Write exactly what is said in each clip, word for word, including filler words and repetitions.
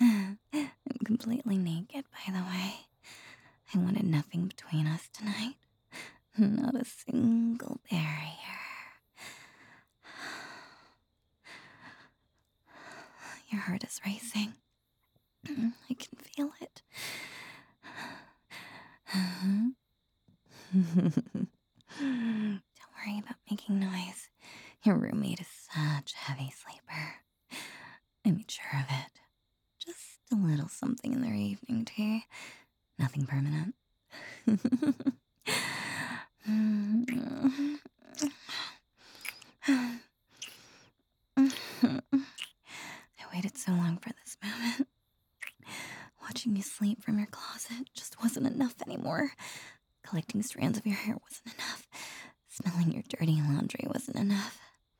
I'm completely naked, by the way. I wanted nothing between us tonight. Not a single barrier. Your heart is racing. I can feel it. Don't worry about making noise. Your roommate is such a heavy sleeper. I made sure of it. Just a little something in their evening tea. Nothing permanent. I waited so long for this moment. Watching you sleep from your closet just wasn't enough anymore. Collecting strands of your hair wasn't enough. Smelling your dirty laundry wasn't enough.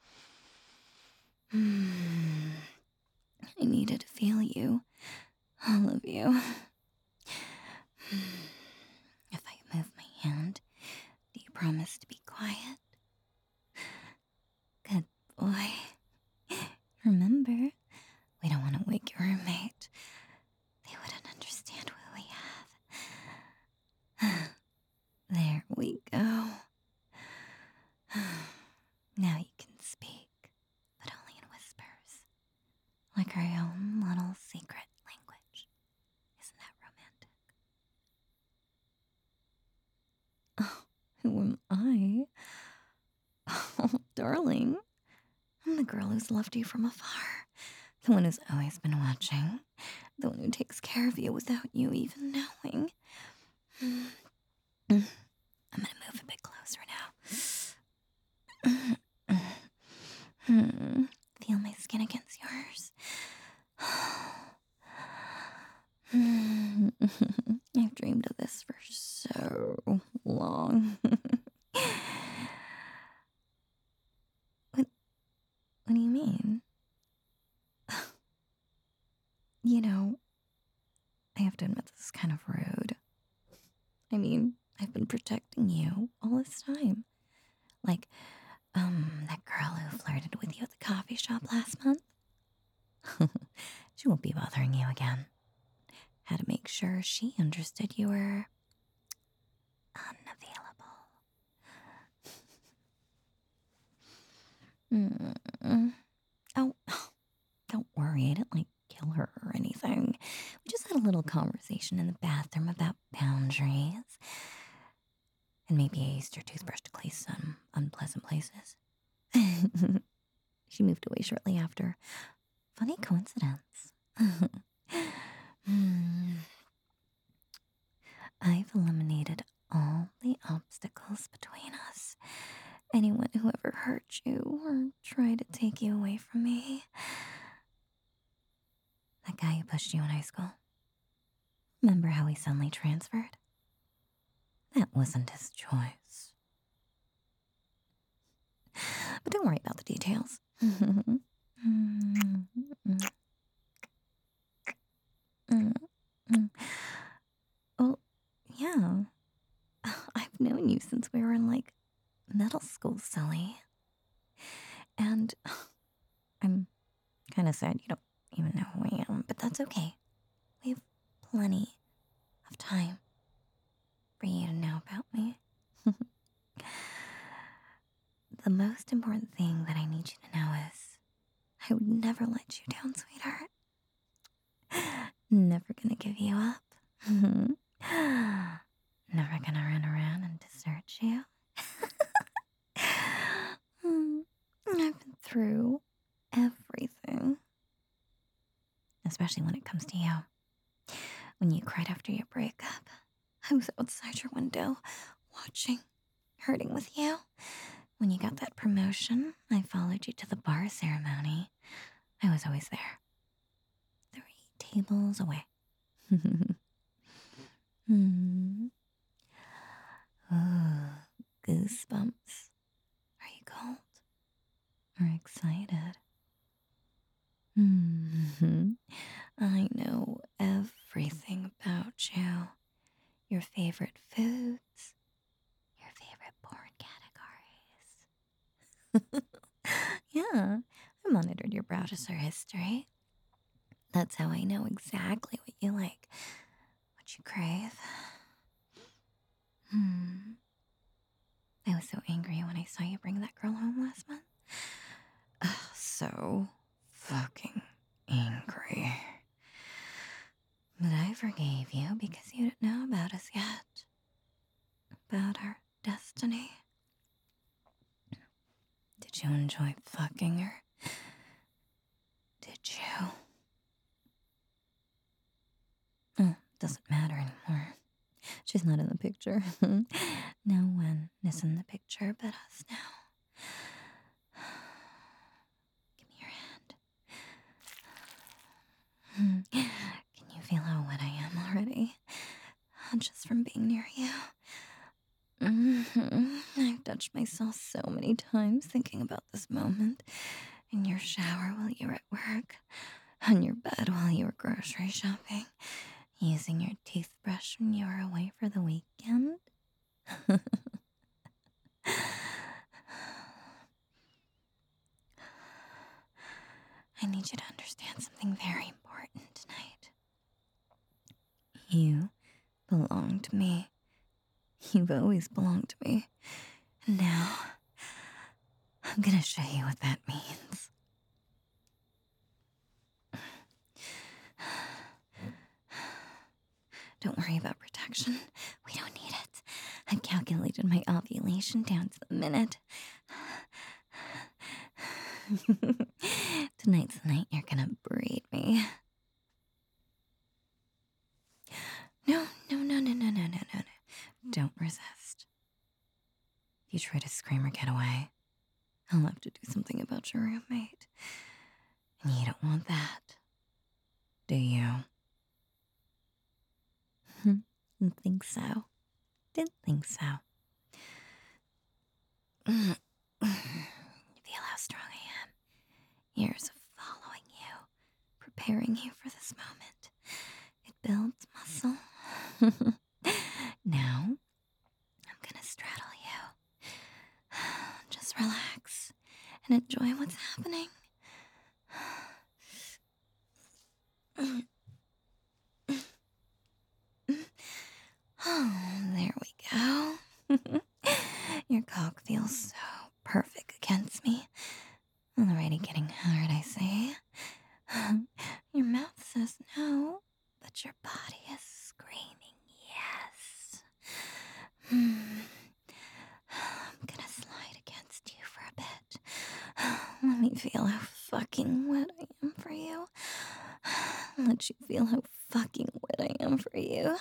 I needed to feel you. All of you. If I move my hand, do you promise to be quiet? Good boy. Remember, we don't want to wake your roommate. They wouldn't understand what we have. There we go. Now you can speak, but only in whispers. Like our own little secret language. Isn't that romantic? Oh, who am I? Oh, darling. I'm the girl who's loved you from afar. The one who's always been watching. The one who takes care of you without you even knowing. I'm gonna move a bit closer now. Feel my skin against yours. I've dreamed of this for so long. What, what do you mean? You know, I have to admit this is kind of rude. I mean, I've been protecting you all this time. Like, um, that girl who flirted with you at the coffee shop last month. She won't be bothering you again. Had to make sure she understood you were unavailable. Mm. Oh, don't worry. I didn't like kill her or anything. We just had a little conversation in the bathroom about boundaries. And maybe I used your toothbrush to clean some unpleasant places. She moved away shortly after. Funny coincidence. Hmm. I've eliminated all the obstacles between us. Anyone who ever hurt you or tried to take you away from me. That guy who pushed you in high school. Remember how he suddenly transferred? That wasn't his choice. But don't worry about the details. Oh, yeah. I've known you since we were in, like, middle school, Sully. And I'm kind of sad you don't even know who I am, but that's okay. We have plenty of time for you to know about me. The most important thing that I need you to know is I would never let you down, sweetheart. Never gonna give you up. Never gonna run around and desert you. I've been through everything. Especially when it comes to you. When you cried after your breakup, I was outside your window, watching, hurting with you. When you got that promotion, I followed you to the bar ceremony. I was always there. Three tables away. hmm. Ooh, goosebumps. Are you cold? Or excited? hmm I know everything about you. Your favorite foods. Your favorite porn categories. Yeah, I monitored your browser history. That's how I know exactly what you like, what you crave. Hmm. I was so angry when I saw you bring that girl home last month. Ugh, so fucking angry. But I forgave you because you didn't know about us yet. About our destiny. Did you enjoy fucking her? Did you? Oh, doesn't matter anymore. She's not in the picture. No one is in the picture but us now. Give me your hand. Can you feel how wet I am already? Just from being near you. Mm-hmm. I've touched myself so many times thinking about this moment. In your shower while you were at work. On your bed while you were grocery shopping. Using your toothbrush when you were away for the weekend. I need you to understand something very important tonight. You belong to me. You've always belonged to me. And now, I'm gonna show you what that means. Don't worry about protection. We don't need it. I've calculated my ovulation down to the minute. Tonight's the night you're gonna breed me. No, no, no, no, no, no, no, no, no. Don't resist. If you try to scream or get away, I'll have to do something about your roommate. And you don't want that, do you? Didn't think so. Didn't think so. Feel how strong I am. Years of following you, preparing you for this moment. It builds muscle. Now, I'm gonna straddle you. Just relax and enjoy what's happening. Oh, there we go. Your cock feels so perfect against me. Already getting hard, I see. Your mouth says no, but your body is screaming yes. Hmm. I'm gonna slide against you for a bit. Let me feel how fucking wet I am for you. Let you feel how fucking wet I am for you.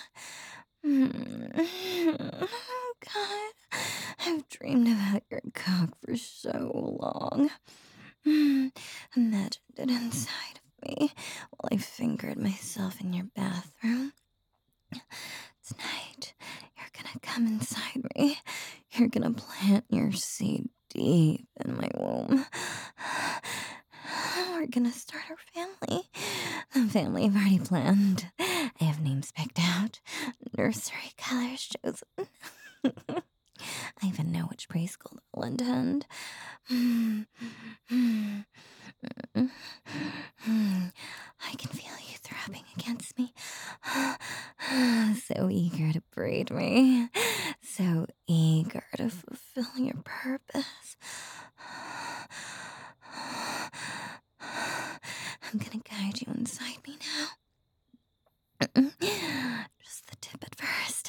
Oh, God. I've dreamed about your cock for so long. Imagined it inside of me while I fingered myself in your bathroom. Tonight, you're gonna come inside me. You're gonna plant your seed deep in my womb. We're gonna start our family. The family I've already planned. I have names picked out. Nursery colors chosen. I even know which preschool they'll attend. I can feel you throbbing against me. So eager to breed me. So eager to fulfill your purpose. I'm gonna guide you inside me now. Just the tip at first.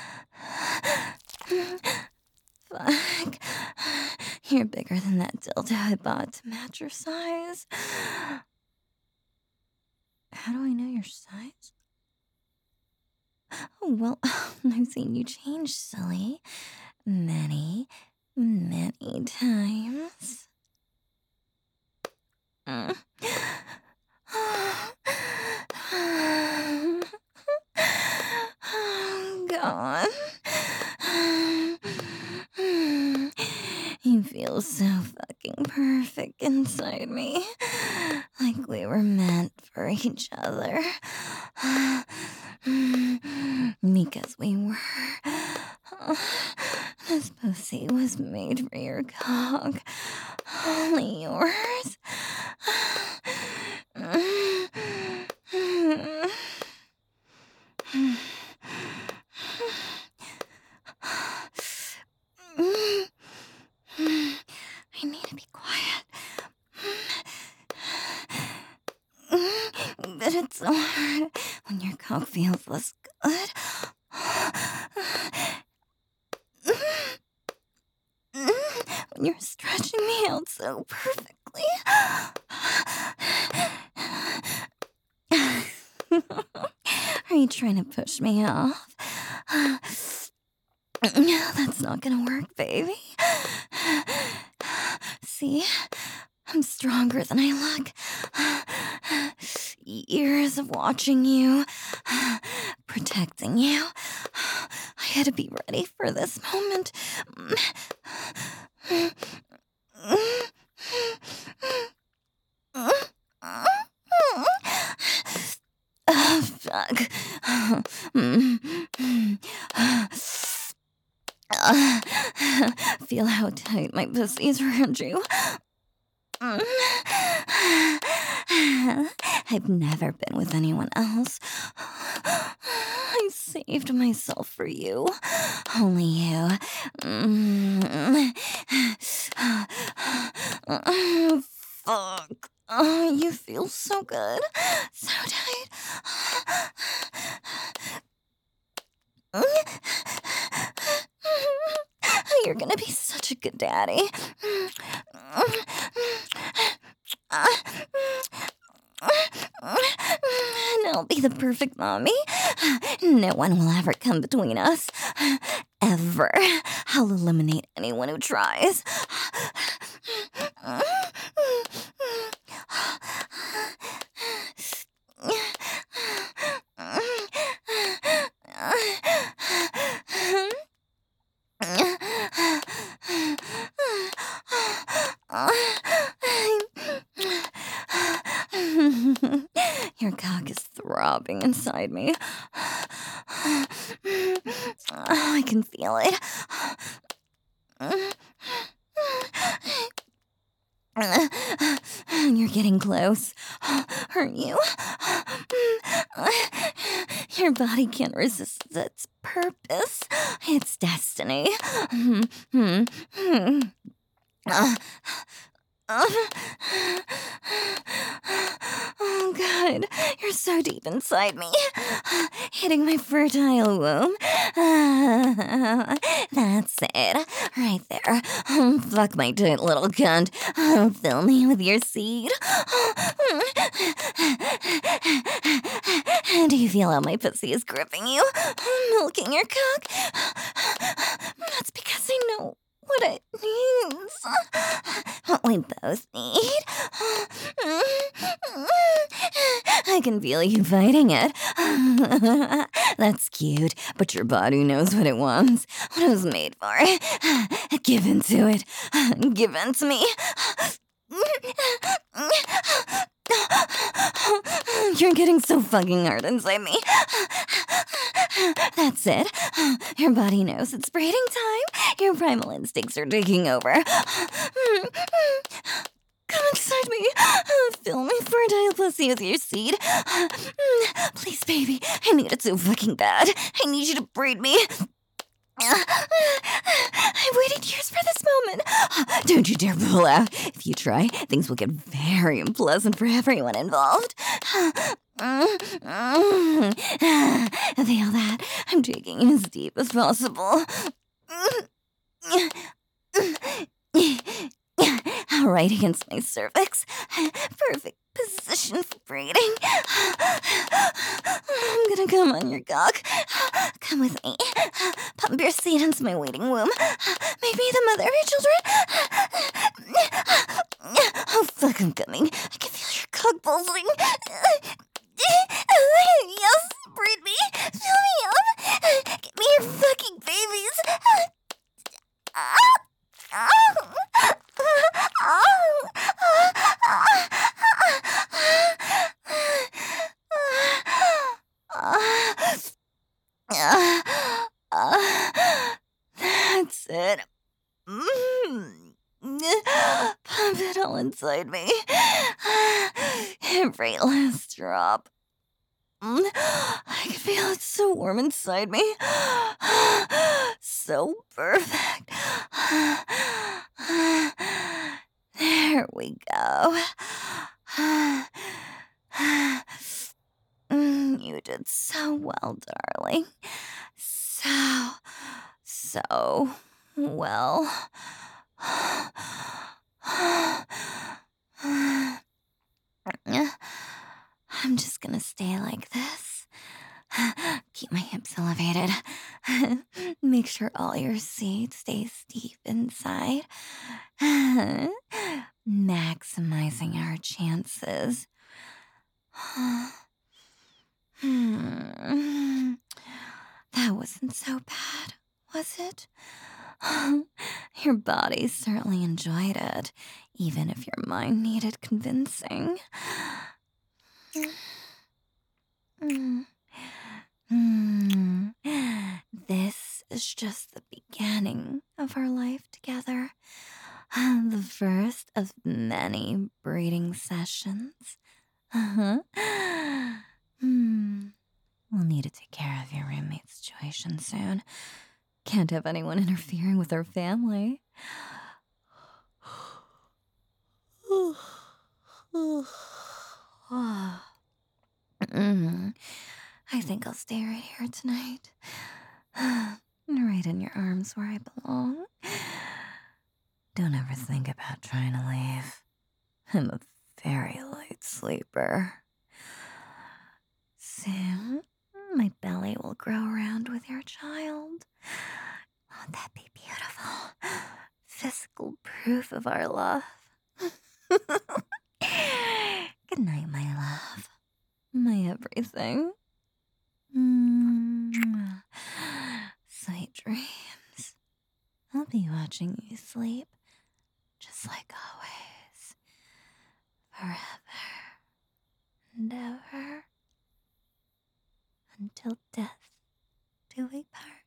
Fuck. You're bigger than that dildo I bought to match your size. How do I know your size? Oh, well, I've seen you change, silly. Many, many times. Mm. Oh, God. You feel so fucking perfect inside me. Like we were meant for each other. Because we were. This pussy was made for your cock. Only yours. it's so hard when your cock feels this good. When you're stretching me out so perfectly. Are you trying to push me off? That's not gonna work, baby. See? I'm stronger than I look. Years of watching you, protecting you. I had to be ready for this moment. Oh, fuck. Feel how tight my pussy's around you. I've never been with anyone else. I saved myself for you. Only you. Fuck. Oh, you feel so good. So tight. You're gonna be such a good daddy. And I'll be the perfect mommy. No one will ever come between us. Ever. I'll eliminate anyone who tries. Your cock is throbbing inside me. I can feel it. You're getting close, aren't you? Your body can't resist its purpose. It's destiny. Oh, God, you're so deep inside me, hitting my fertile womb. That's it, right there. Oh, fuck my tight little cunt. Oh, fill me with your seed. Do you feel how my pussy is gripping you, milking your cock? That's because I know what it needs. What we both need. I can feel you fighting it. That's cute, but your body knows what it wants, what it was made for. Give in to it. Give in to me. You're getting so fucking hard inside me. That's it. Your body knows it's breeding time. Your primal instincts are taking over. Come inside me. Fill my fertile pussy with your seed. Please, baby. I need it so fucking bad. I need you to breed me. I waited years for this moment. Don't you dare pull out. If you try, things will get very unpleasant for everyone involved. Feel that? I'm taking it as deep as possible. Right against my cervix. Perfect position for breeding. I'm gonna come on your cock. Come with me. Pump your seed into my waiting womb. Make me the mother of your children. Oh, fuck, I'm coming. I can feel your cock pulsing. Yes, breed me. Fill me up. Get me your fucking babies. That's it. Pump it all inside me. Every last drop. I can feel it so warm inside me. So perfect. There we go. You did so well, darling. So, so well. I'm just gonna stay like this. Keep my hips elevated. Make sure all your seat stays deep inside. Maximizing our chances. Hmm. That wasn't so bad, was it? Your body certainly enjoyed it, even if your mind needed convincing. Mm. Mm. This is just the beginning of our life together. The first of many breeding sessions. Uh-huh. Hmm. We'll need to take care of your roommate's situation soon. Can't have anyone interfering with our family. Mm. I think I'll stay right here tonight. Right in your arms where I belong. Don't ever think about trying to leave. I'm a very light sleeper. Soon, my belly will grow around with your child. Won't that be beautiful? Physical proof of our love. Good night, my love. My everything. Mm. Sweet dreams. I'll be watching you sleep, just like always. Forever and ever. Until death do we part.